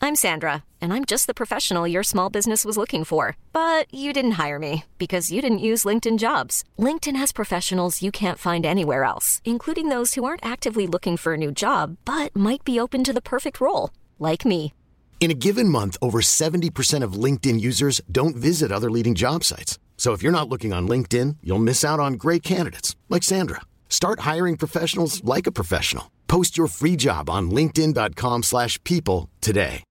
I'm Sandra, and I'm just the professional your small business was looking for. But you didn't hire me because you didn't use LinkedIn Jobs. LinkedIn has professionals you can't find anywhere else, including those who aren't actively looking for a new job, but might be open to the perfect role, like me. In a given month, over 70% of LinkedIn users don't visit other leading job sites. So if you're not looking on LinkedIn, you'll miss out on great candidates like Sandra. Start hiring professionals like a professional. Post your free job on linkedin.com/people today.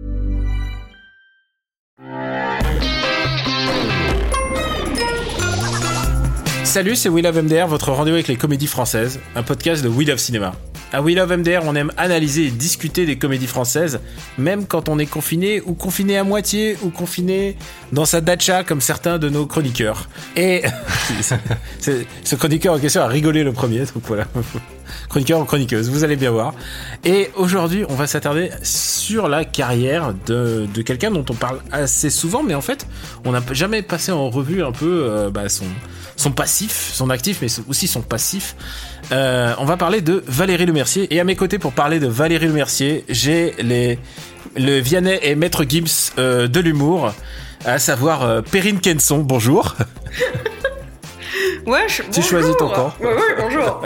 Salut, c'est We Love MDR, votre rendez-vous avec les comédies françaises, un podcast de We Love Cinéma. À We Love MDR, on aime analyser et discuter des comédies françaises, même quand on est confiné ou confiné à moitié ou confiné dans sa datcha comme certains de nos chroniqueurs. Et ce chroniqueur en question a rigolé le premier, donc voilà. Chroniqueur ou chroniqueuse, vous allez bien voir. Et aujourd'hui, on va s'attarder sur la carrière de quelqu'un dont on parle assez souvent, mais en fait, on n'a jamais passé en revue un peu son passif, son actif, mais aussi son passif. On va parler de Valérie Lemercier. Et à mes côtés, pour parler de Valérie Lemercier, j'ai le Vianney et Maître Gims de l'humour, à savoir Perrine Kenson. Bonjour. Ouais, tu choisis ton camp. Ouais, bonjour.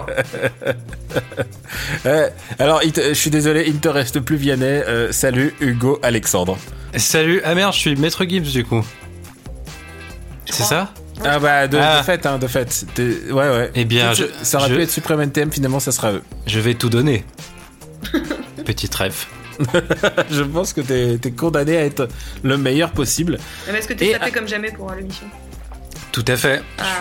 Alors, je suis désolé, il ne te reste plus Vianney. Salut Hugo Alexandre. Salut. Ah merde, je suis Maître Gims du coup. C'est ça ? Ah bah de fait. Ouais. Eh bien, ça aurait pu être Supreme NTM, finalement ça sera eux. Je vais tout donner. Petit rêve. Je pense que t'es condamné à être le meilleur possible. Mais est-ce que t'es tapé comme jamais pour l'émission ? Tout à fait.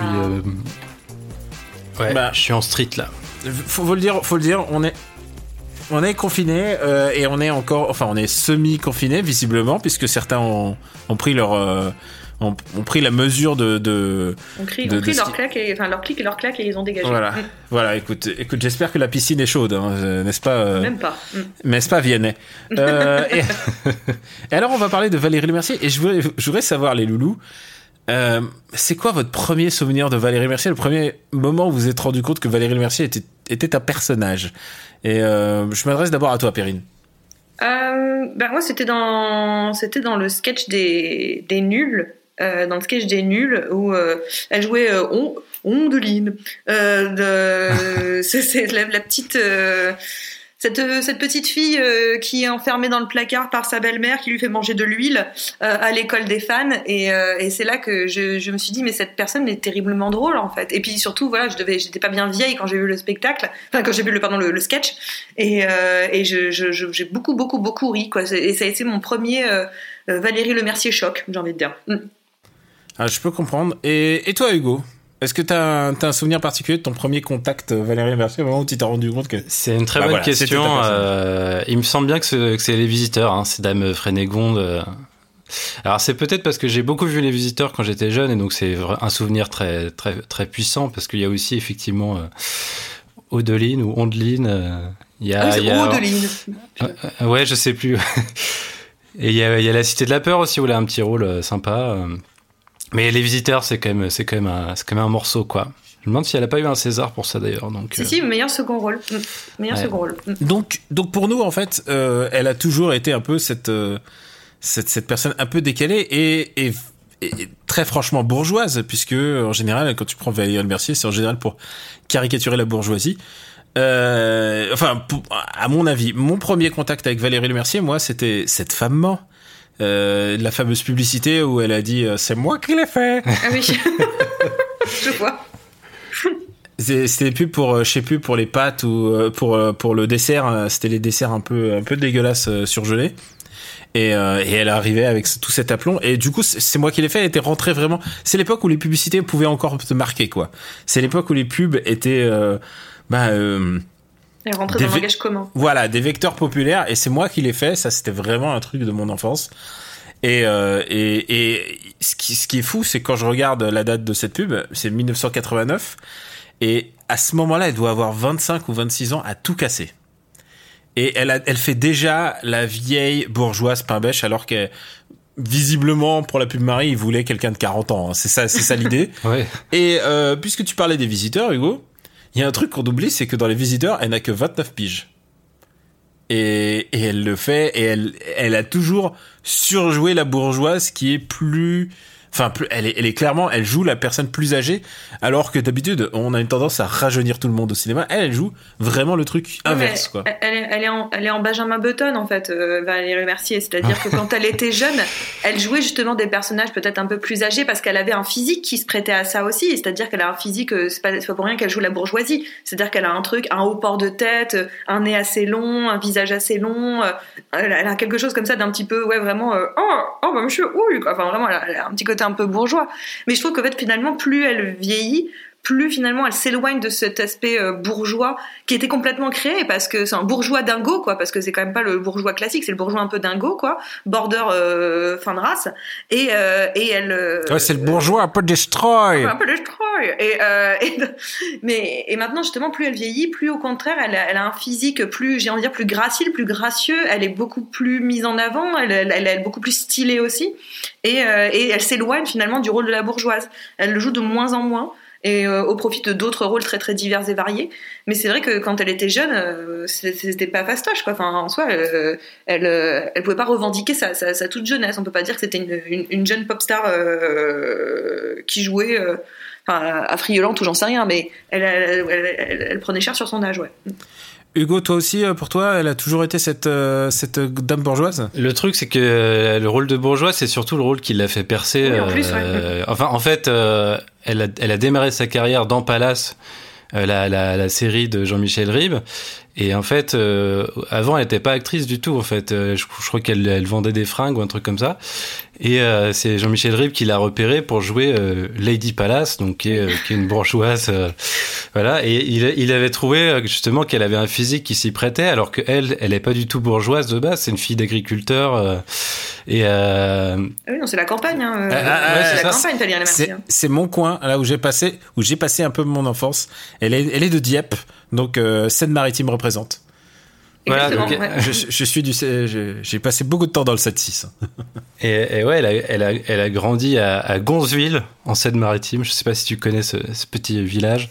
Je suis en street là. Faut le dire, on est confiné et on est semi-confiné visiblement, puisque certains ont pris leur ont pris la mesure de ont pris leur claque leur clic et leur claque et ils ont dégagé. Voilà, écoute, j'espère que la piscine est chaude, n'est-ce pas Même pas. N'est-ce pas Vianney et alors on va parler de Valérie Lemercier et je voudrais savoir, les loulous, c'est quoi votre premier souvenir de Valérie Lemercier, le premier moment où vous vous êtes rendu compte que Valérie Lemercier était un personnage? Et je m'adresse d'abord à toi, Perrine. Moi c'était dans le sketch des nuls. Dans le sketch des nuls où elle jouait Ondeline. C'est la petite cette petite fille qui est enfermée dans le placard par sa belle-mère qui lui fait manger de l'huile à l'école des fans et c'est là que je me suis dit mais cette personne est terriblement drôle en fait. Et puis surtout voilà, j'étais pas bien vieille quand j'ai vu le spectacle, enfin quand j'ai vu le sketch et j'ai beaucoup ri quoi. Et ça a été mon premier Valérie Lemercier choc, j'ai envie de dire. Ah, je peux comprendre. Et toi, Hugo, est-ce que t'as un souvenir particulier de ton premier contact Valérie Lemercier, au moment où tu t'es rendu compte que... C'est une très bonne question. Il me semble bien que c'est Les Visiteurs, c'est Dame Frénégonde. Alors c'est peut-être parce que j'ai beaucoup vu Les Visiteurs quand j'étais jeune, et donc c'est un souvenir très, très, très puissant, parce qu'il y a aussi effectivement Audeline ou Ondeline. Audeline. Ouais, je sais plus. Et il y a La Cité de la Peur aussi, où elle a un petit rôle sympa. Mais Les Visiteurs, c'est quand même un morceau, quoi. Je me demande si elle a pas eu un César pour ça d'ailleurs. Donc, si, meilleur second rôle. Second rôle. Donc pour nous, en fait, elle a toujours été un peu cette personne un peu décalée et très franchement bourgeoise, puisque en général, quand tu prends Valérie Lemercier, c'est en général pour caricaturer la bourgeoisie. À mon avis, mon premier contact avec Valérie Lemercier, moi, c'était Cette femme ment. La fameuse publicité où elle a dit c'est moi qui l'ai fait. Ah oui. Je vois. C'était pub pour je sais plus, pour les pâtes ou pour le dessert, c'était les desserts un peu dégueulasses surgelés. Et elle arrivait avec tout cet aplomb, et du coup c'est moi qui l'ai fait. Elle était rentrée vraiment, c'est l'époque où les publicités pouvaient encore te marquer, quoi. C'est l'époque où les pubs étaient elle rentrait dans le langage commun. Voilà, des vecteurs populaires, et c'est moi qui l'ai fait. Ça, c'était vraiment un truc de mon enfance. Et ce qui est fou, c'est quand je regarde la date de cette pub, c'est 1989, et à ce moment-là, elle doit avoir 25 ou 26 ans à tout casser. Et elle fait déjà la vieille bourgeoise pain bêche, alors que visiblement pour la pub Marie, il voulait quelqu'un de 40 ans. C'est ça l'idée. Ouais. Et puisque tu parlais des Visiteurs, Hugo, il y a un truc qu'on oublie, c'est que dans les Visiteurs, elle n'a que 29 piges. et elle le fait, et elle a toujours surjoué la bourgeoise qui est plus... Enfin, elle est clairement, elle joue la personne plus âgée, alors que d'habitude, on a une tendance à rajeunir tout le monde au cinéma. Elle joue vraiment le truc inverse, quoi. Elle est en Benjamin Button, en fait, Valérie Lemercier. C'est-à-dire que quand elle était jeune, elle jouait justement des personnages peut-être un peu plus âgés parce qu'elle avait un physique qui se prêtait à ça aussi. C'est-à-dire qu'elle a un physique, c'est pas pour rien qu'elle joue la bourgeoisie. C'est-à-dire qu'elle a un haut port de tête, un nez assez long, un visage assez long. Elle a quelque chose comme ça d'un petit peu, ouais, vraiment, bah monsieur, oui, quoi. Enfin, vraiment, elle a un petit côté un peu bourgeois. Mais je trouve qu'en fait, finalement, plus elle vieillit, plus finalement elle s'éloigne de cet aspect bourgeois qui était complètement créé, parce que c'est un bourgeois dingo, quoi, parce que c'est quand même pas le bourgeois classique, c'est le bourgeois un peu dingo, quoi, border fin de race, et elle ouais, c'est le bourgeois un peu destroy, mais maintenant justement, plus elle vieillit, plus au contraire elle a un physique plus, j'ai envie de dire, plus gracile, plus gracieux, elle est beaucoup plus mise en avant, elle est beaucoup plus stylée aussi, et elle s'éloigne finalement du rôle de la bourgeoise, elle le joue de moins en moins, et au profit de d'autres rôles très très divers et variés. Mais c'est vrai que quand elle était jeune, c'était pas fastoche, quoi. Enfin, en soi, elle pouvait pas revendiquer sa toute jeunesse. On peut pas dire que c'était une jeune pop star qui jouait affriolante ou j'en sais rien, mais elle prenait cher sur son âge, ouais. Hugo, toi aussi, pour toi, elle a toujours été cette dame bourgeoise ? Le truc, c'est que le rôle de bourgeoise, c'est surtout le rôle qui l'a fait percer. Oui, en plus, ouais. Enfin, en fait, elle a démarré sa carrière dans Palace, la série de Jean-Michel Ribes. Et en fait, avant, elle n'était pas actrice du tout. En fait, je crois qu'elle vendait des fringues ou un truc comme ça. Et c'est Jean-Michel Ribes qui l'a repérée pour jouer Lady Palace, donc qui est une bourgeoise. Voilà. Et il avait trouvé justement qu'elle avait un physique qui s'y prêtait, alors que elle est pas du tout bourgeoise de base. C'est une fille d'agriculteur. Oui, non, c'est la campagne. Hein. C'est la campagne, Valérie Lemercier. C'est mon coin, là où j'ai passé un peu mon enfance. Elle est de Dieppe. Donc Seine-Maritime représente. Voilà, donc, ouais. J'ai passé beaucoup de temps dans le 7-6. Et ouais, elle a grandi à Gonzeville, en Seine-Maritime. Je sais pas si tu connais ce petit village.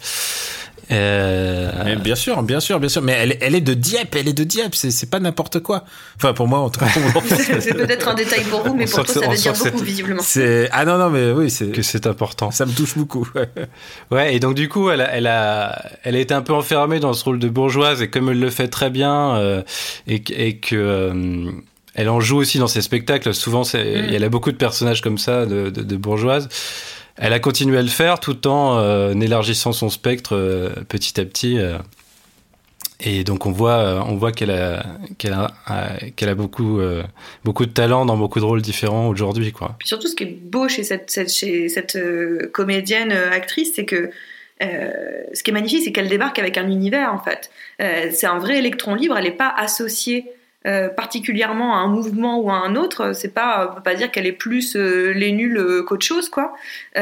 Mais bien sûr. Mais elle est de Dieppe, c'est pas n'importe quoi. Enfin, pour moi, en tout cas. C'est peut-être un détail pour vous, mais pour toi, ça veut dire beaucoup, visiblement. Non, mais oui, c'est important. Ça me touche beaucoup. Ouais, et donc, du coup, elle a été un peu enfermée dans ce rôle de bourgeoise, et comme elle le fait très bien, et que, elle en joue aussi dans ses spectacles. Souvent, elle a beaucoup de personnages comme ça, de bourgeoises. Elle a continué à le faire tout en élargissant son spectre petit à petit. Et donc on voit qu'elle a beaucoup de talent dans beaucoup de rôles différents aujourd'hui, quoi. Puis surtout, ce qui est beau chez cette comédienne actrice, c'est que ce qui est magnifique, c'est qu'elle débarque avec un univers, en fait. C'est un vrai électron libre. Elle n'est pas associée particulièrement à un mouvement ou à un autre. On peut pas dire qu'elle est plus les nuls qu'autre chose, quoi.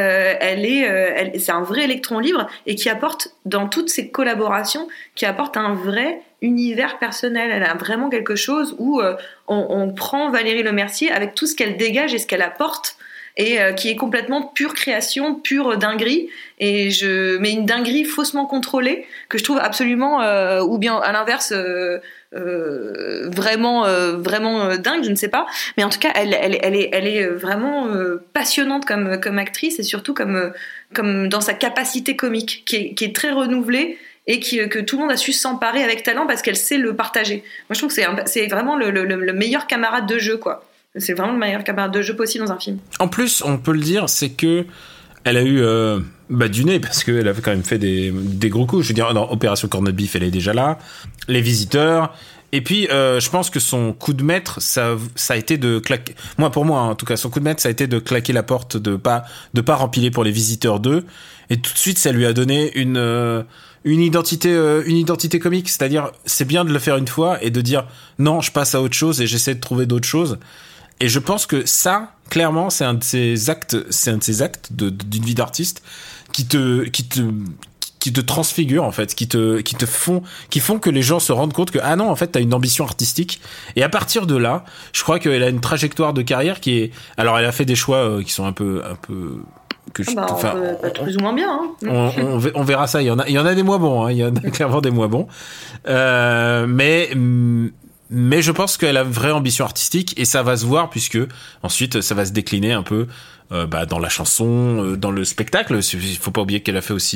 C'est un vrai électron libre, et qui apporte, dans toutes ses collaborations, qui apporte un vrai univers personnel. Elle a vraiment quelque chose où on prend Valérie Lemercier avec tout ce qu'elle dégage et ce qu'elle apporte, et qui est complètement pure création, pure dinguerie, mais une dinguerie faussement contrôlée, que je trouve absolument, ou bien à l'inverse, vraiment dingue, je ne sais pas, mais en tout cas elle est vraiment passionnante comme actrice, et surtout comme dans sa capacité comique qui est très renouvelée, et que tout le monde a su s'emparer avec talent, parce qu'elle sait le partager. Moi je trouve que c'est vraiment le meilleur camarade de jeu, quoi. C'est vraiment le meilleur camarade de jeu possible dans un film. En plus, on peut le dire, c'est que elle a eu du nez, parce qu'elle avait quand même fait des gros coups. Je veux dire, dans Opération Corned Beef, elle est déjà là. Les Visiteurs. Et puis, je pense que son coup de maître, ça a été de claquer. Pour moi, en tout cas, son coup de maître, ça a été de claquer la porte, de pas rempiler pour Les Visiteurs 2. Et tout de suite, ça lui a donné une identité comique. C'est-à-dire, c'est bien de le faire une fois et de dire non, je passe à autre chose et j'essaie de trouver d'autres choses. Et je pense que ça, clairement, c'est un de ces actes d'une vie d'artiste qui te transfigure, en fait, qui font que les gens se rendent compte que, ah non, en fait, t'as une ambition artistique. Et à partir de là, je crois qu'elle a une trajectoire de carrière qui est, alors elle a fait des choix qui sont un peu, que plus ou moins bien, hein. On verra ça. Il y en a des moins bons, hein. Il y en a clairement des moins bons. Mais je pense qu'elle a une vraie ambition artistique et ça va se voir puisque ensuite ça va se décliner un peu dans la chanson, dans le spectacle. Il faut pas oublier qu'elle a fait aussi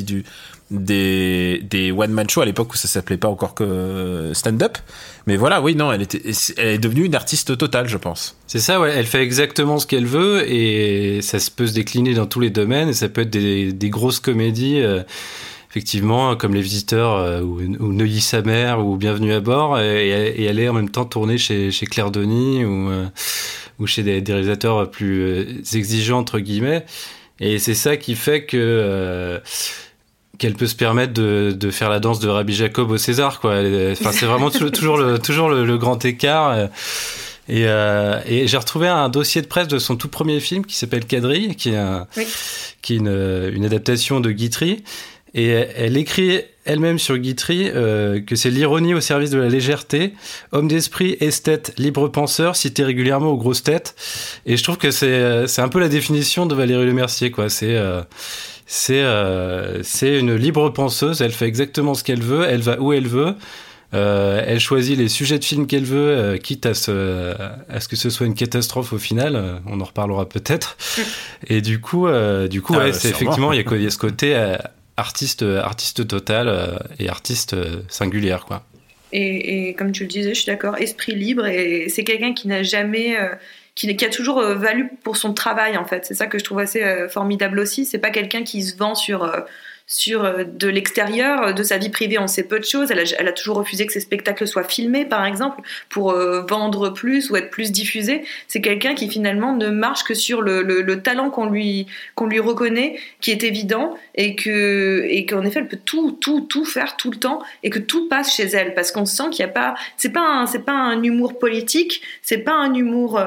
des one man show à l'époque où ça s'appelait pas encore que stand-up. Mais voilà, oui, non, elle est devenue une artiste totale, je pense. C'est ça, ouais. Elle fait exactement ce qu'elle veut et ça peut se décliner dans tous les domaines et ça peut être des grosses comédies. Effectivement, comme Les Visiteurs ou Neuilly-sa-Mère ou Bienvenue à bord, et elle est en même temps tournée chez Claire Denis ou chez des réalisateurs plus exigeants entre guillemets. Et c'est ça qui fait que qu'elle peut se permettre de faire la danse de Rabbi Jacob au César, quoi. Enfin, c'est vraiment toujours le grand écart. Et j'ai retrouvé un dossier de presse de son tout premier film qui s'appelle Quadrille, qui est une adaptation de Guitry. Et elle écrit elle-même sur Guitry que c'est l'ironie au service de la légèreté, homme d'esprit, esthète, libre penseur, cité régulièrement aux grosses têtes. Et je trouve que c'est un peu la définition de Valérie Lemercier, quoi. C'est une libre penseuse, elle fait exactement ce qu'elle veut, elle va où elle veut. Elle choisit les sujets de films qu'elle veut, quitte à ce que ce soit une catastrophe au final. On en reparlera peut-être. Et du coup, ouais, c'est effectivement il y a ce côté artiste total et artiste singulière, quoi. Et comme tu le disais, je suis d'accord, esprit libre, et c'est quelqu'un qui n'a jamais qui a toujours valu pour son travail, en fait. C'est ça que je trouve assez formidable aussi. C'est pas quelqu'un qui se vend sur de l'extérieur, de sa vie privée, on sait peu de choses. Elle a toujours refusé que ses spectacles soient filmés, par exemple, pour vendre plus ou être plus diffusés. C'est quelqu'un qui finalement ne marche que sur le talent qu'on lui reconnaît, qui est évident, et qu'en effet elle peut tout faire tout le temps, et que tout passe chez elle, parce qu'on sent qu'il y a pas, c'est pas un humour politique, c'est pas un humour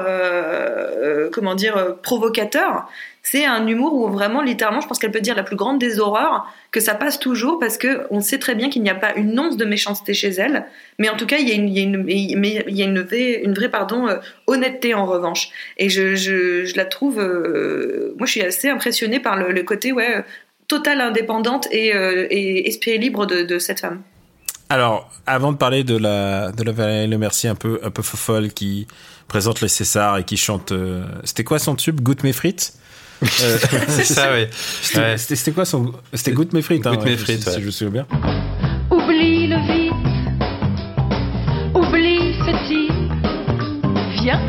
provocateur. C'est un humour où vraiment, littéralement, je pense qu'elle peut dire la plus grande des horreurs, que ça passe toujours, parce que on sait très bien qu'il n'y a pas une once de méchanceté chez elle, mais en tout cas, il y a une vraie honnêteté en revanche. Et je la trouve, moi, je suis assez impressionnée par le côté, totale indépendante et esprit libre de cette femme. Alors, avant de parler de la Valérie Lemercier un peu fofolle qui présente les Césars et qui chante, c'était quoi son tube, Goûte mes frites? C'est ça, oui. C'était quoi son... C'était Goûte mes frites, hein, Goûte mes frites, si je me souviens bien. Oublie le vide, oublie ceci, viens,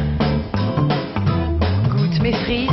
goûte mes frites.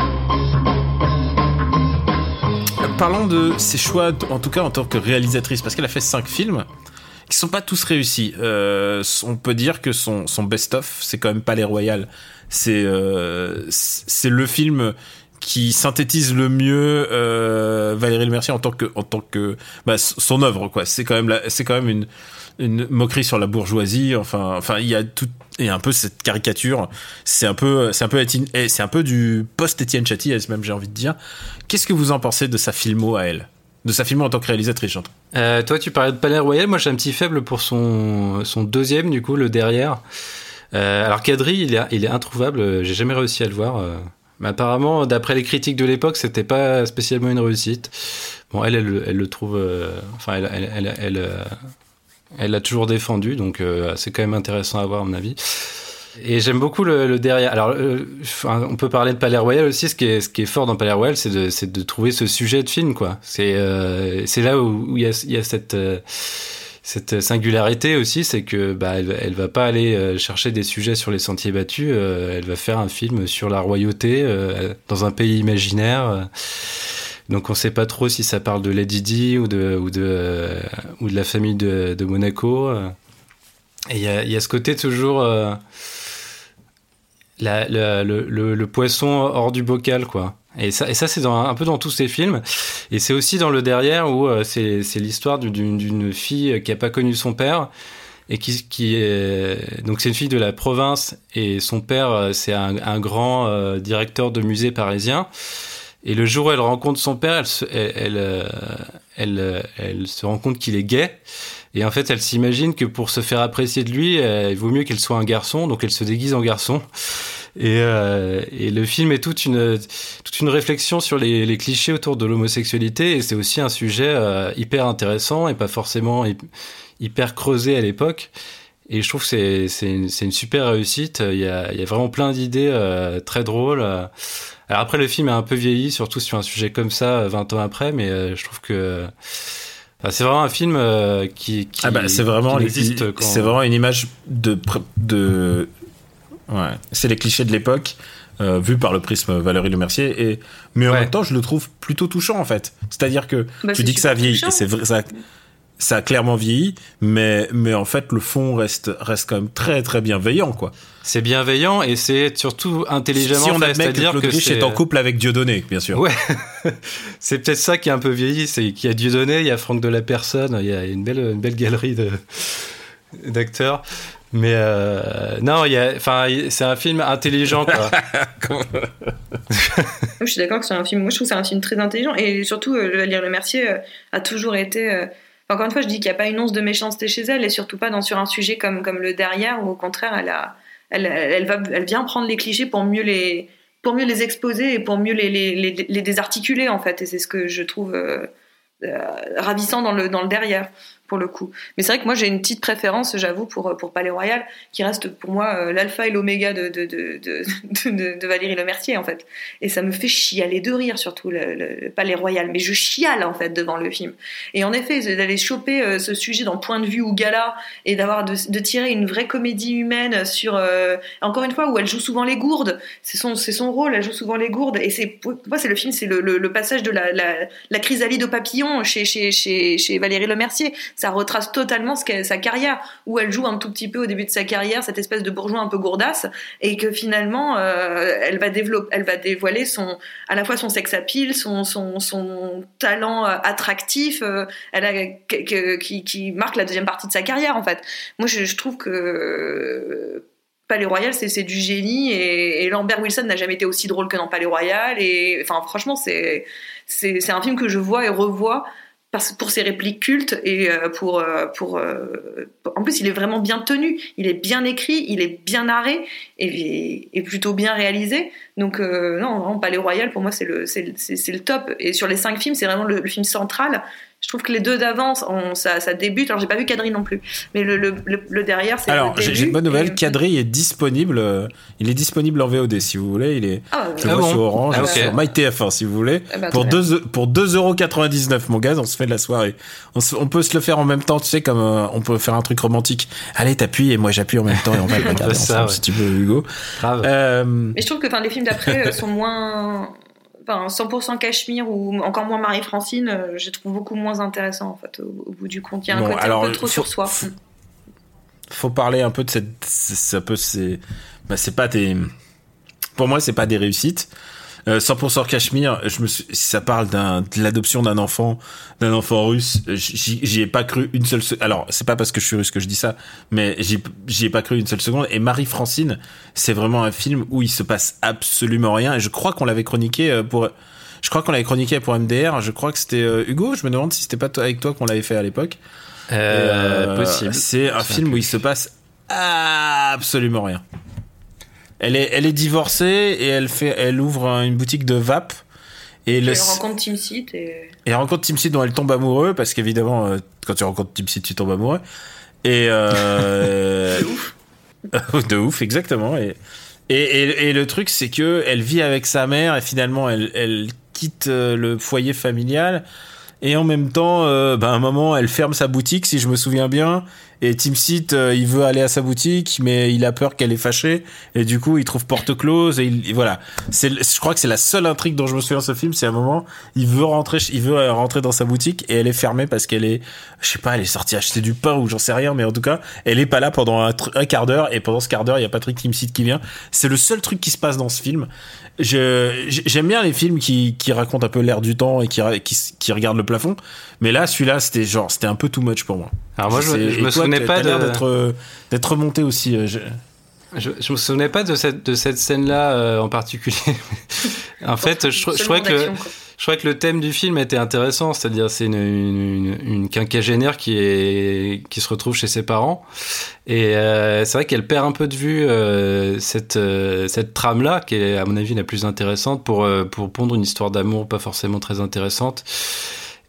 Parlons de ses choix, en tout cas en tant que réalisatrice, parce qu'elle a fait 5 films qui sont pas tous réussis. On peut dire que son best-of, c'est quand même Palais Royal. C'est le film qui synthétise le mieux Valérie Lemercier en tant que son œuvre, quoi. C'est quand même une moquerie sur la bourgeoisie. Enfin il y a un peu cette caricature. C'est un peu du post-Étienne Châtillon, même, j'ai envie de dire. Qu'est-ce que vous en pensez de sa filmo à elle? De sa filmo en tant que réalisatrice, j'entends. Toi, tu parlais de Palais Royal. Moi, j'ai un petit faible pour son deuxième, du coup, le derrière. Alors, Quadrille, il est introuvable. J'ai jamais réussi à le voir. Mais apparemment, d'après les critiques de l'époque, c'était pas spécialement une réussite. Bon, elle le trouve. Elle l'a toujours défendu, donc c'est quand même intéressant à voir, à mon avis. Et j'aime beaucoup le derrière. Alors, on peut parler de Palais Royal aussi. Ce qui est fort dans Palais Royal, c'est de trouver ce sujet de film, quoi. C'est là où il y a cette singularité aussi, c'est que elle va pas aller chercher des sujets sur les sentiers battus. Elle va faire un film sur la royauté dans un pays imaginaire. Donc on sait pas trop si ça parle de Lady Di ou de la famille de Monaco. Et il y a ce côté toujours le poisson hors du bocal, quoi. Et ça c'est un peu dans tous ces films. Et c'est aussi dans le derrière où c'est l'histoire d'une fille qui a pas connu son père et qui est donc c'est une fille de la province, et son père c'est un grand directeur de musée parisien. Et le jour où elle rencontre son père, elle se rend compte qu'il est gay. Et en fait, elle s'imagine que pour se faire apprécier de lui, il vaut mieux qu'elle soit un garçon, donc elle se déguise en garçon. Et le film est toute une réflexion sur les clichés autour de l'homosexualité, et c'est aussi un sujet hyper intéressant et pas forcément hyper creusé à l'époque. Et je trouve que c'est une super réussite. Il y a vraiment plein d'idées très drôles. Alors après, le film est un peu vieilli, surtout sur un sujet comme ça, 20 ans après, mais je trouve que c'est vraiment un film qui c'est vraiment existe quand... C'est vraiment une image de ouais, c'est les clichés de l'époque vu par le prisme Valérie Lemercier mais en même temps je le trouve plutôt touchant en fait. C'est-à-dire que tu dis que ça a vieilli, et c'est vrai, ça a clairement vieilli, mais en fait le fond reste quand même très très bienveillant quoi. C'est bienveillant et c'est surtout intelligemment si on admet c'est-à-dire que Claude Rich est en couple avec Dieudonné, bien sûr. Ouais, c'est peut-être ça qui est un peu vieilli, c'est qu'il y a Dieudonné, il y a Franck Delapersonne, il y a une belle galerie d'acteurs. Mais non, c'est un film intelligent quoi. Je suis d'accord que c'est un film. Moi, je trouve que c'est un film très intelligent et surtout, Valérie Lemercier a toujours été. Encore une fois, je dis qu'il n'y a pas une once de méchanceté chez elle et surtout pas sur un sujet comme le derrière où au contraire, elle vient prendre les clichés pour mieux les exposer et pour mieux les désarticuler en fait. Et c'est ce que je trouve ravissant dans le derrière. Pour le coup. Mais c'est vrai que moi j'ai une petite préférence, j'avoue, pour Palais Royal, qui reste pour moi l'alpha et l'oméga de Valérie Lemercier en fait. Et ça me fait chialer de rire surtout le Palais Royal. Mais je chiale en fait devant le film. Et en effet, d'aller choper ce sujet dans Point de vue ou Gala et de tirer une vraie comédie humaine sur encore une fois où elle joue souvent les gourdes. C'est son rôle, elle joue souvent les gourdes. Et pour moi c'est le film, c'est le passage de la chrysalide au papillon chez Valérie Lemercier. Ça retrace totalement sa carrière, où elle joue un tout petit peu au début de sa carrière cette espèce de bourgeois un peu gourdasse, et que finalement elle va dévoiler à la fois son sex appeal, son talent attractif, qui marque la deuxième partie de sa carrière en fait. Moi je trouve que Palais Royal c'est du génie, et Lambert Wilson n'a jamais été aussi drôle que dans Palais Royal, et enfin franchement c'est un film que je vois et revois pour ses répliques cultes et en plus il est vraiment bien tenu, il est bien écrit, il est bien narré et plutôt bien réalisé. Donc non, vraiment Palais Royal pour moi c'est le top, et sur les 5 films c'est vraiment le film central. Je trouve que les 2 d'avance, ça débute. Alors j'ai pas vu Quadrille non plus, mais le derrière c'est. Alors j'ai une bonne nouvelle, Quadrille est disponible. Il est disponible en VOD si vous voulez. Il est sur Orange, sur MyTF1 si vous voulez. Pour 2,99€ mon gars, on se fait de la soirée. On peut se le faire en même temps, tu sais, comme on peut faire un truc romantique. Allez, t'appuies et moi j'appuie en même temps et on va le regarder ensemble si tu veux, Hugo. Mais je trouve que les films d'après sont moins. 100% Cachemire ou encore moins Marie-Francine, je trouve beaucoup moins intéressant en fait au bout du compte. Il y a un côté un peu trop sur soi. Faut parler un peu de c'est pas des. Pour moi, c'est pas des réussites. 100% Cachemire, ça parle de l'adoption d'un enfant russe. J'y ai pas cru une seule seconde. Alors, c'est pas parce que je suis russe que je dis ça, mais j'y ai pas cru une seule seconde. Et Marie-Francine, c'est vraiment un film où il se passe absolument rien. Et je crois qu'on l'avait chroniqué pour MDR. Je crois que c'était Hugo. Je me demande si c'était pas avec toi qu'on l'avait fait à l'époque. Possible. C'est un film où il se passe absolument rien. Elle est divorcée et elle ouvre une boutique de vape. Et elle rencontre Tim Seat et elle rencontre Tim Seat dont elle tombe amoureux, parce qu'évidemment, quand tu rencontres Tim Seat, tu tombes amoureux. Et de ouf. De ouf, exactement. Et le truc, c'est que elle vit avec sa mère et finalement, elle quitte le foyer familial. Et en même temps, à un moment, elle ferme sa boutique, si je me souviens bien. Et Tim Seat, il veut aller à sa boutique, mais il a peur qu'elle est fâchée. Et du coup, il trouve porte close. Et voilà. Je crois que c'est la seule intrigue dont je me souviens de ce film. C'est un moment, il veut rentrer dans sa boutique et elle est fermée parce qu'elle est, je sais pas, elle est sortie acheter du pain ou j'en sais rien. Mais en tout cas, elle est pas là pendant un quart d'heure. Et pendant ce quart d'heure, il y a Patrick Tim Seat qui vient. C'est le seul truc qui se passe dans ce film. J'aime bien les films qui racontent un peu l'air du temps et qui regardent le plafond. Mais là, celui-là, c'était un peu too much pour moi. Alors moi, je me souvenais pas d'être remonté aussi. Je me souvenais pas de cette scène-là en particulier. En fait, je crois que le thème du film était intéressant, c'est-à-dire c'est une quinquagénaire qui se retrouve chez ses parents, et c'est vrai qu'elle perd un peu de vue cette trame-là, qui est à mon avis la plus intéressante pour pondre une histoire d'amour pas forcément très intéressante.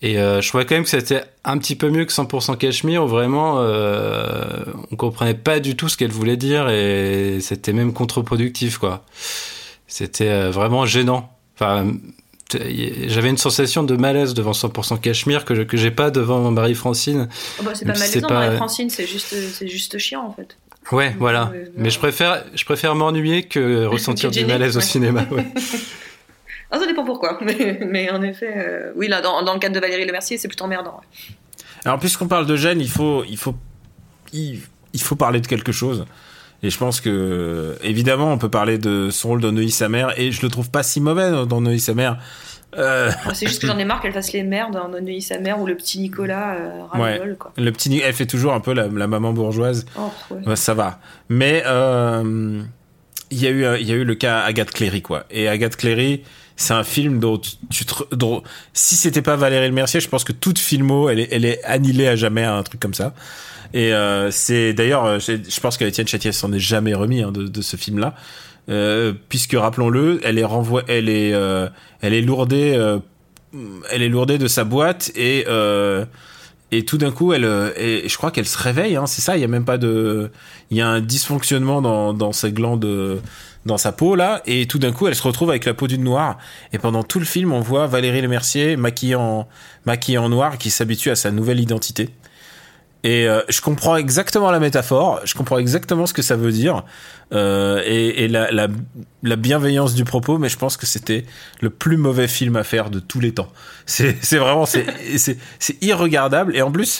Et je trouvais quand même que c'était un petit peu mieux que 100% Cachemire, où vraiment on comprenait pas du tout ce qu'elle voulait dire et c'était même contre-productif, quoi. C'était vraiment gênant. Enfin, j'avais une sensation de malaise devant 100% Cachemire que j'ai pas devant Marie-Francine. Oh bah, c'est pas malaisant, Marie-Francine, c'est juste chiant en fait. Ouais, voilà. Mais je préfère m'ennuyer que ressentir du malaise au cinéma. Ouais. Ah, ça dépend pourquoi, mais en effet, oui, là, dans le cadre de Valérie Lemercier, c'est plutôt emmerdant. Ouais. Alors, puisqu'on parle de gêne, il faut parler de quelque chose. Et je pense que, évidemment, on peut parler de son rôle dans Neuilly sa mère, et je le trouve pas si mauvais dans Neuilly sa mère. C'est juste que j'en ai marre qu'elle fasse les mères dans Neuilly sa mère ou le petit Nicolas ras-le-bol, quoi. Le petit elle fait toujours un peu la maman bourgeoise. Ouais, ça va. Mais il y a eu le cas Agathe Cléry, quoi. Et Agathe Cléry, c'est un film dont si c'était pas Valérie Lemercier, je pense que toute filmo, elle est annihilée à jamais à un truc comme ça. Et c'est d'ailleurs, je pense qu'Étienne Châtier s'en est jamais remis de ce film-là, puisque rappelons-le, elle est lourdée de sa boîte et tout d'un coup, je crois qu'elle se réveille. C'est ça. Il y a un dysfonctionnement dans ses glandes. Dans sa peau là, et tout d'un coup elle se retrouve avec la peau d'une noire, et pendant tout le film on voit Valérie Lemercier maquillée en noir qui s'habitue à sa nouvelle identité. Et je comprends exactement la métaphore, je comprends exactement ce que ça veut dire, et la bienveillance du propos, mais je pense que c'était le plus mauvais film à faire de tous les temps. C'est vraiment c'est irregardable, et en plus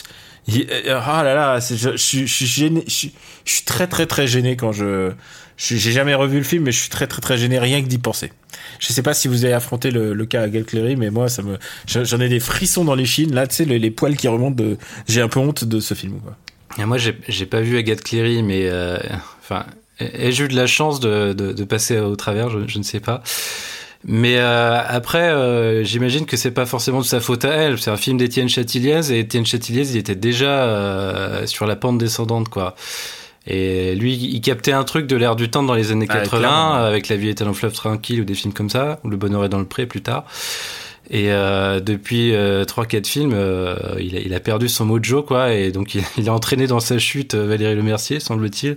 je suis gêné, je suis très très très gêné quand j'ai jamais revu le film, mais je suis très très très gêné rien que d'y penser. Je sais pas si vous avez affronté le cas Agathe Cléry, mais moi j'en ai des frissons dans les chines là, tu sais, les poils qui remontent j'ai un peu honte de ce film, quoi. Et moi j'ai pas vu Agathe Cléry, mais j'ai eu de la chance de passer au travers, je ne sais pas. Mais après, j'imagine que c'est pas forcément de sa faute à elle. C'est un film d'Étienne Châtilliez, et Étienne Châtilliez, il était déjà sur la pente descendante, quoi. Et lui, il captait un truc de l'air du temps dans les années 80, clairement. Avec La vie est un long fleuve tranquille ou des films comme ça, ou Le bonheur est dans le pré plus tard. Et depuis 3-4 films, il a perdu son mojo, quoi, et donc il a entraîné dans sa chute Valérie Lemercier, semble-t-il.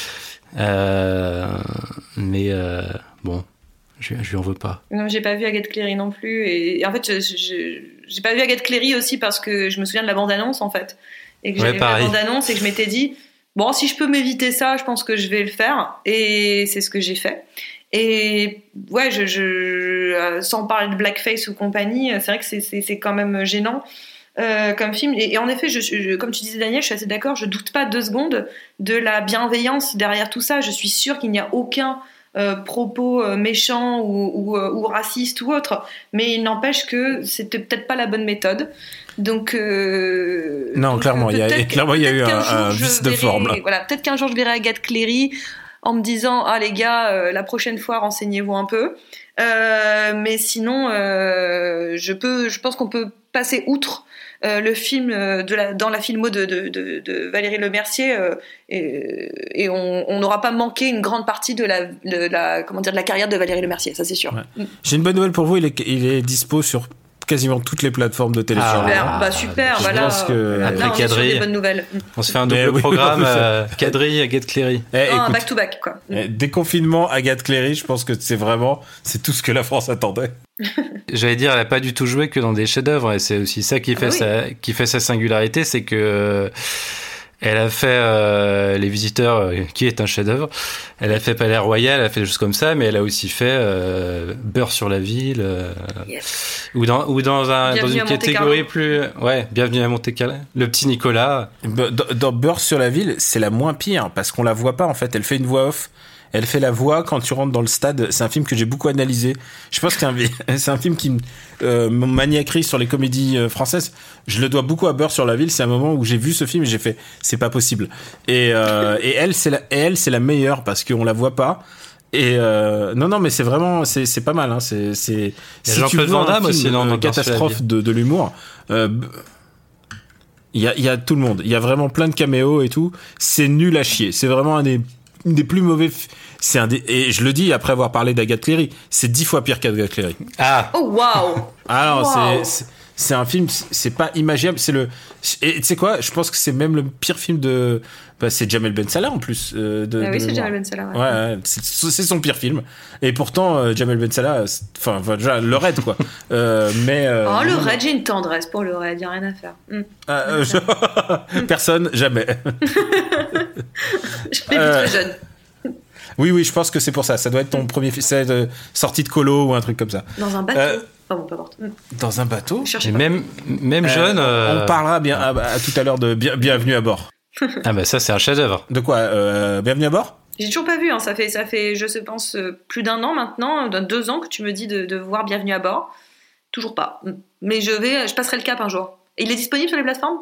Mais bon, je lui en veux pas. Non, j'ai pas vu Agathe Cléry non plus, et en fait, j'ai pas vu Agathe Cléry aussi parce que je me souviens de la bande-annonce, en fait, et que j'avais vu la bande-annonce et que je m'étais dit, bon, si je peux m'éviter ça, je pense que je vais le faire, et c'est ce que j'ai fait. Et ouais, sans parler de blackface ou compagnie, c'est vrai que c'est quand même gênant comme film. Et en effet, comme tu disais, Daniel, je suis assez d'accord, je doute pas 2 secondes de la bienveillance derrière tout ça. Je suis sûre qu'il n'y a aucun propos méchant ou raciste ou autre, mais il n'empêche que c'était peut-être pas la bonne méthode. Donc non, clairement, il y a eu un vice de forme là. Voilà, peut-être qu'un jour je verrai Agathe Cléry en me disant, ah les gars, la prochaine fois renseignez-vous un peu, mais sinon je pense qu'on peut passer outre le film dans la filmo de Valérie Lemercier, et on n'aura pas manqué une grande partie de la carrière de Valérie Lemercier, ça c'est sûr. Ouais. J'ai une bonne nouvelle pour vous, il est dispo sur quasiment toutes les plateformes de téléchargement. Super, voilà. Après Kadri, on se fait un double programme, Kadri, Agathe Cléry. Un back-to-back, quoi. Déconfinement, Agathe Cléry, je pense que c'est tout ce que la France attendait. J'allais dire, elle a pas du tout joué que dans des chefs-d'œuvre, et c'est aussi ça qui fait sa singularité, c'est que elle a fait Les Visiteurs, qui est un chef-d'œuvre. Elle a fait Palais Royal, elle a fait des choses comme ça, mais elle a aussi fait Beurre sur la ville, yes. ou dans une catégorie plus, Bienvenue à Monte-Carlo. Le petit Nicolas. Dans Beurre sur la ville, c'est la moins pire parce qu'on la voit pas en fait. Elle fait une voix off. Elle fait la voix quand tu rentres dans le stade. C'est un film que j'ai beaucoup analysé. Je pense que c'est un film qui me maniaquerie sur les comédies françaises. Je le dois beaucoup à Beurre sur la ville. C'est un moment où j'ai vu ce film et j'ai fait, c'est pas possible. Et elle, c'est la meilleure parce qu'on la voit pas. Et non, mais c'est vraiment, c'est pas mal. Hein. C'est Jean-Claude Van Damme aussi, non, catastrophe de l'humour. Il y a tout le monde. Il y a vraiment plein de caméos et tout. C'est nul à chier. C'est vraiment une des plus mauvais. Et je le dis après avoir parlé d'Agathe Cléry, c'est 10 fois pire qu'Agathe Cléry. Ah. Oh waouh. Alors c'est un film, c'est pas imaginable. Et tu sais quoi, je pense que c'est même le pire film de. C'est Jamel Ben Salah en plus. Oui, c'est Jamel Ben Salah. Ouais, c'est son pire film. Et pourtant, Jamel Ben Salah, enfin, déjà, le raid, quoi. Le raid, j'ai une tendresse pour le raid, y a rien à faire. Personne, jamais. Je l'ai vu très jeune. Oui, je pense que c'est pour ça. Ça doit être ton premier film, sortie de colo ou un truc comme ça. Dans un bateau. Pas importe. Dans un bateau. Et même jeune. On parlera bien à tout à l'heure de Bienvenue à bord. Ah bah ça c'est un chef-d'œuvre. De quoi Bienvenue à bord? J'ai toujours pas vu. Ça fait, je pense, plus d'1 an maintenant, 2 ans que tu me dis de voir Bienvenue à bord. Toujours pas. Mais je passerai le cap un jour. Et il est disponible sur les plateformes?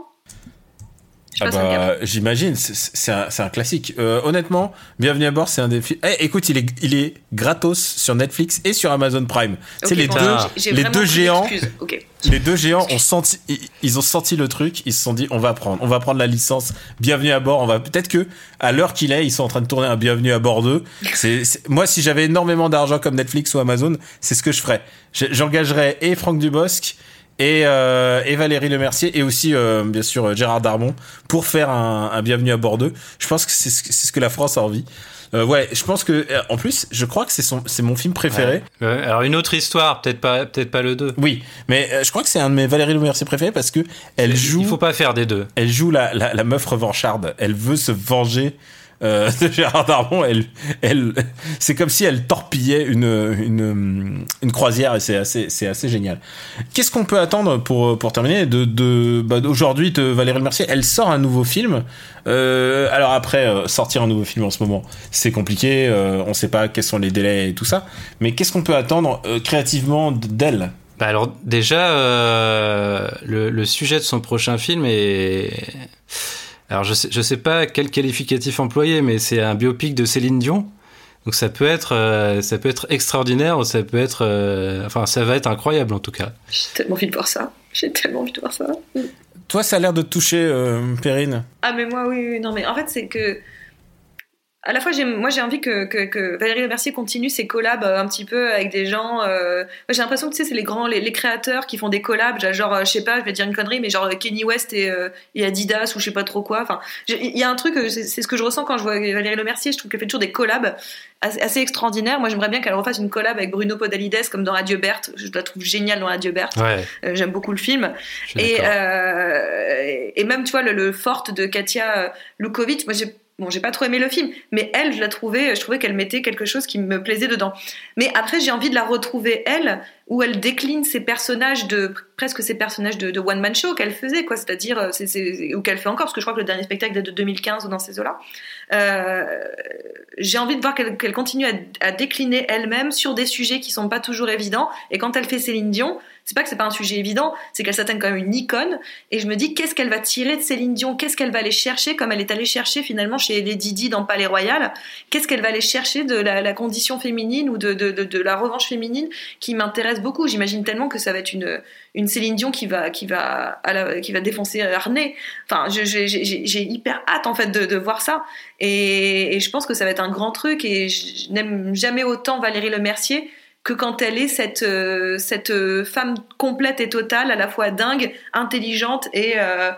J'imagine, c'est un classique. Honnêtement, Bienvenue à bord, c'est un des films. Écoute, il est gratos sur Netflix et sur Amazon Prime. C'est les deux géants. Okay. Les deux géants ils ont senti le truc, ils se sont dit on va prendre la licence Bienvenue à bord. Peut-être que à l'heure qu'il est, ils sont en train de tourner un Bienvenue à bord 2. Moi, si j'avais énormément d'argent comme Netflix ou Amazon, c'est ce que je ferais. J'engagerais et Franck Dubosc et Valérie Lemercier et aussi bien sûr Gérard Darmon pour faire un Bienvenue à bord 2. Je pense que c'est ce que la France a envie. Je pense que en plus, je crois que c'est mon film préféré. Ouais. Alors une autre histoire, peut-être pas le 2. Oui, mais je crois que c'est un de mes Valérie Lemercier préférés parce que elle joue. Il faut pas faire des deux. Elle joue la meuf revancharde. Elle veut se venger de Gérard Darmon. C'est comme si elle torpillait une croisière et c'est assez génial. Qu'est-ce qu'on peut attendre pour terminer d'aujourd'hui de Valérie Lemercier? Elle sort un nouveau film. Alors après, sortir un nouveau film en ce moment, c'est compliqué. On sait pas quels sont les délais et tout ça. Mais qu'est-ce qu'on peut attendre créativement d'elle? Alors déjà, le sujet de son prochain film est... Alors je sais pas quel qualificatif employer, mais c'est un biopic de Céline Dion. Donc ça peut être extraordinaire, ou ça peut être, ça va être incroyable en tout cas. J'ai tellement envie de voir ça. Toi, ça a l'air de te toucher, Perrine. Ah mais moi oui, non mais en fait c'est que à la fois j'ai envie que Valérie Lemercier continue ses collabs un petit peu avec des gens. Moi, j'ai l'impression que tu sais c'est les créateurs qui font des collabs, genre je sais pas, je vais dire une connerie, mais genre Kanye West et Adidas ou je sais pas trop quoi. Enfin, il y a un truc, c'est ce que je ressens quand je vois Valérie Lemercier. Je trouve qu'elle fait toujours des collabs assez extraordinaires. Moi, j'aimerais bien qu'elle refasse une collab avec Bruno Podalides comme dans Adieu Berthe. Je la trouve géniale dans Adieu Berthe. Ouais. J'aime beaucoup le film. Et même tu vois le Forte de Katia Lukovic. Moi, j'ai pas trop aimé le film, mais elle, je trouvais qu'elle mettait quelque chose qui me plaisait dedans. Mais après, j'ai envie de la retrouver, elle, où elle décline presque ses personnages de one-man show qu'elle faisait, quoi. C'est-à-dire, ou qu'elle fait encore, parce que je crois que le dernier spectacle date de 2015 ou dans ces eaux-là. J'ai envie de voir qu'elle continue à décliner elle-même sur des sujets qui sont pas toujours évidents. Et quand elle fait Céline Dion, c'est pas que c'est pas un sujet évident, c'est qu'elle s'atteigne quand même une icône. Et je me dis, qu'est-ce qu'elle va tirer de Céline Dion? Qu'est-ce qu'elle va aller chercher, comme elle est allée chercher finalement chez Lady Di dans Palais Royal? Qu'est-ce qu'elle va aller chercher de la condition féminine ou de la revanche féminine qui m'intéresse beaucoup? J'imagine tellement que ça va être une Céline Dion qui va défoncer Arnay. Enfin, j'ai hyper hâte en fait de voir ça. Et je pense que ça va être un grand truc. Et je n'aime jamais autant Valérie Lemercier que quand elle est cette femme complète et totale, à la fois dingue, intelligente et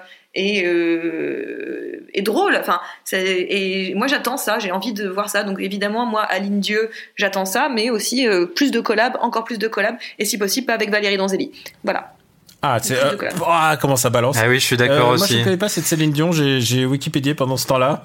drôle. Enfin, et moi j'attends ça, j'ai envie de voir ça. Donc évidemment, moi, Aline Dieu, j'attends ça, mais aussi encore plus de collabs, et si possible pas avec Valérie Donzelli. Voilà. Comment ça balance. Ah oui, je suis d'accord aussi. Moi je ne connais pas cette Céline Dion, j'ai Wikipédié pendant ce temps-là.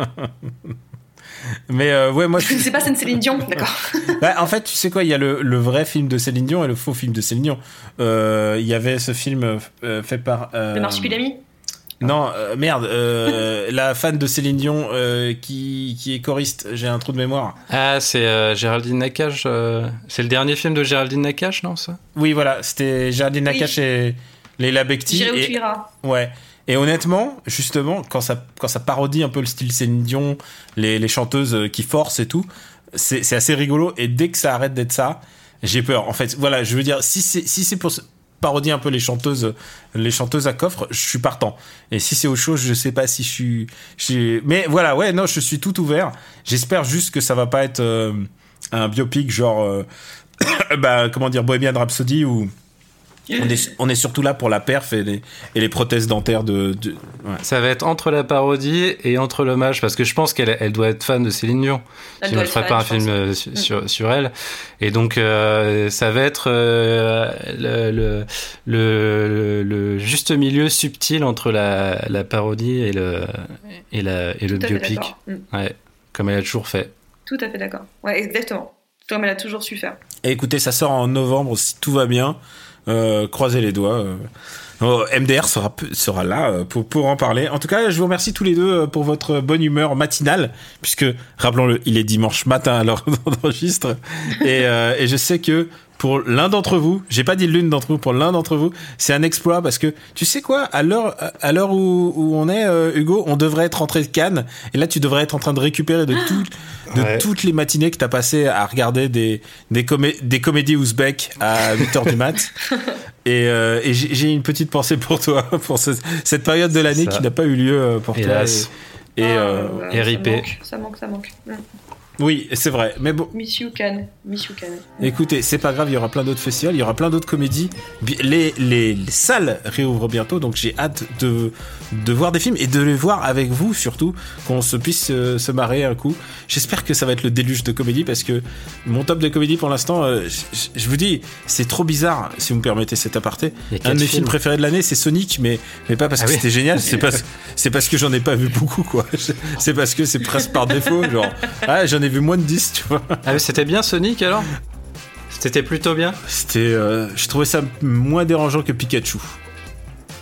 Mais moi je ne sais pas, c'est une Céline Dion, d'accord. En fait, tu sais quoi, il y a le vrai film de Céline Dion et le faux film de Céline Dion. Il y avait ce film fait par Le Marsupilami. Non, la fan de Céline Dion qui est choriste, j'ai un trou de mémoire. Ah, c'est Géraldine Nakache. C'est le dernier film de Géraldine Nakache, non ça? Oui, voilà, c'était Géraldine Nakache et Leila Bekti. J'irai où tu iras. Ouais. Et honnêtement, justement, quand ça parodie un peu le style Céline Dion, les chanteuses qui forcent et tout, c'est assez rigolo. Et dès que ça arrête d'être ça, j'ai peur. En fait, voilà, je veux dire, si c'est pour parodier un peu les chanteuses à coffre, je suis partant. Et si c'est autre chose, je sais pas si je suis... Mais voilà, ouais, non, je suis tout ouvert. J'espère juste que ça va pas être un biopic genre, comment dire, Bohemian Rhapsody ou On est surtout là pour la perf et les prothèses dentaires de ouais. Ça va être entre la parodie et entre l'hommage, parce que je pense qu'elle doit être fan de Céline Dion. Sinon, elle ne ferait pas un film sur elle. Et donc, ça va être le juste milieu subtil entre la parodie et le biopic. Ouais, comme elle a toujours fait. Tout à fait d'accord. Ouais, exactement. Comme elle a toujours su faire. Et écoutez, ça sort en novembre, si tout va bien. Croisez les doigts. MDR sera là pour en parler. En tout cas, je vous remercie tous les deux pour votre bonne humeur matinale, puisque, rappelons-le, il est dimanche matin alors qu'on enregistre. Et je sais que pour l'un d'entre vous, j'ai pas dit l'une d'entre vous, pour l'un d'entre vous, c'est un exploit, parce que tu sais quoi, à l'heure où on est, Hugo, on devrait être rentré de Cannes, et là tu devrais être en train de récupérer de toutes les matinées que t'as passées à regarder des comédies ouzbèques à 8h du mat. Et j'ai une petite pensée pour toi, pour cette période de l'année qui n'a pas eu lieu pour Hélas. toi. Et RIP. Ça manque. Oui, c'est vrai, mais bon. Miss you can. Écoutez, c'est pas grave, il y aura plein d'autres festivals, il y aura plein d'autres comédies. Les salles réouvrent bientôt, donc j'ai hâte de voir des films et de les voir avec vous surtout, qu'on se puisse se marrer un coup. J'espère que ça va être le déluge de comédie, parce que mon top de comédie pour l'instant, je vous dis, c'est trop bizarre, si vous me permettez cet aparté. Un de mes films préférés de l'année, c'est Sonic, mais pas parce que c'était génial, c'est parce que j'en ai pas vu beaucoup, quoi. C'est parce que c'est presque par défaut, genre, j'en ai vu moins de 10, tu vois. Ah mais c'était bien Sonic alors ? C'était plutôt bien ? C'était, je trouvais ça moins dérangeant que Pikachu. Oh !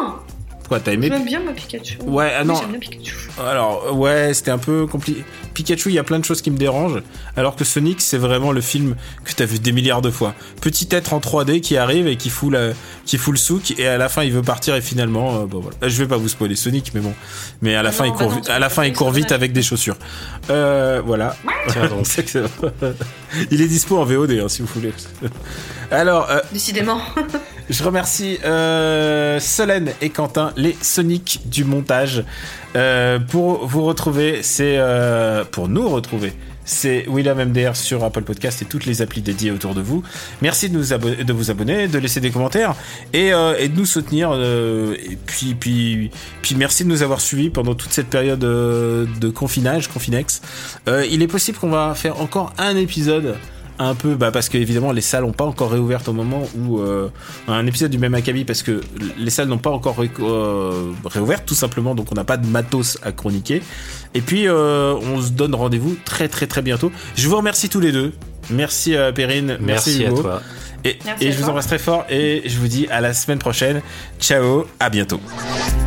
Quoi, t'as aimé ? J'aime bien ma Pikachu. Ouais, non. J'aime bien Pikachu. Alors, ouais, c'était un peu compliqué. Pikachu, il y a plein de choses qui me dérangent, alors que Sonic, c'est vraiment le film que t'as vu des milliards de fois. Petit être en 3D qui arrive et qui fout le souk, et à la fin, il veut partir, et finalement, voilà. Je vais pas vous spoiler Sonic, mais bon. Mais à la fin, il court vite avec des chaussures. Voilà. Il est dispo en VOD, hein, si vous voulez. Alors, décidément. Je remercie Solène et Quentin, les Sonic du montage. Pour vous retrouver, pour nous retrouver, c'est William MDR sur Apple Podcast et toutes les applis dédiées autour de vous. Merci de vous abonner, de laisser des commentaires et de nous soutenir. Et puis merci de nous avoir suivis pendant toute cette période de confinex. Il est possible qu'on va faire encore un épisode. Un peu, parce que évidemment les salles n'ont pas encore réouvertes au moment où un épisode du même acabit, parce que les salles n'ont pas encore réouvertes tout simplement, donc on n'a pas de matos à chroniquer. Et puis on se donne rendez-vous très très très bientôt. Je vous remercie tous les deux. Merci Perrine, merci Hugo. À toi. Et je vous embrasse très fort et je vous dis à la semaine prochaine. Ciao, à bientôt.